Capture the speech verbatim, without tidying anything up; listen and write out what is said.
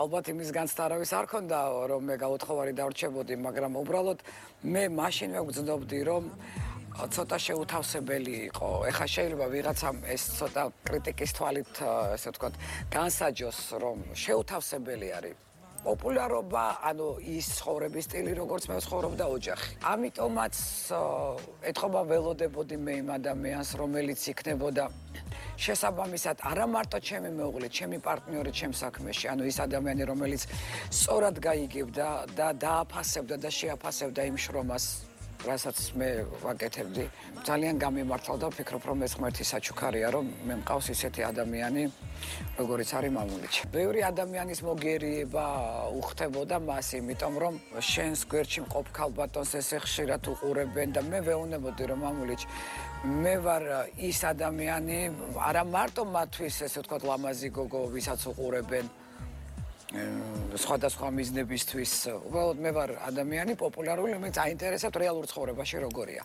ალბათ იმის განცდარავის არ ქონდა, რომ მე გაუთხოვარი დავრჩებოდი, მაგრამ უბრალოდ მე მაშინვე ვგრძნობდი, რომ ცოტა შეუთავსებელი იყო. ეხლა შეიძლება ვიღაცამ ეს ცოტა კრიტიკის თვალით, ესე ვთქვათ, განსაჯოს, რომ შეუთავსებელი არის პოპულარობა, ანუ ის ცხოვრების სტილი, როგორც მე ვცხოვრობდა ოჯახი. ამიტომაც ეთყობა ველოდებოდი მე იმ ადამიანს, რომელიც იქნებოდა შესაბამისად არა მარტო ჩემი მეუღლე, ჩემი პარტნიორი ჩემ საქმეში, ანუ ის ადამიანი, რომელიც სწორად გაიგებდა და დააფასებდა და შეაფასებდა იმ შრომას, რასაც მე ვაკეთებდი. ძალიან გამიმართლა და ვფიქრობ, რომ ეს ღმერთის საჩუქარია, რომ მე მყავს ისეთი ადამიანი, როგორიც არის მამულიჩი. ბევრი ადამიანის მოგერიება უხდებოდა მას, იმიტომ რომ შენს გვერდში მყოფ ქალბატონს ესე ხშირად უყურებენ და მე ვეუბნებოდი, რომ მამულიჩი, მე ვარ ის ადამიანი, არა მარტო მათთვის, ესე ვთქვათ, ლამაზი გოგო, ვისაც უყურებენ სხვადასხვა მიზნებისთვის. უბრალოდ მე ვარ ადამიანი პოპულარული, რომელიც აინტერესებთ რეალურ ცხოვრებაში როგორია.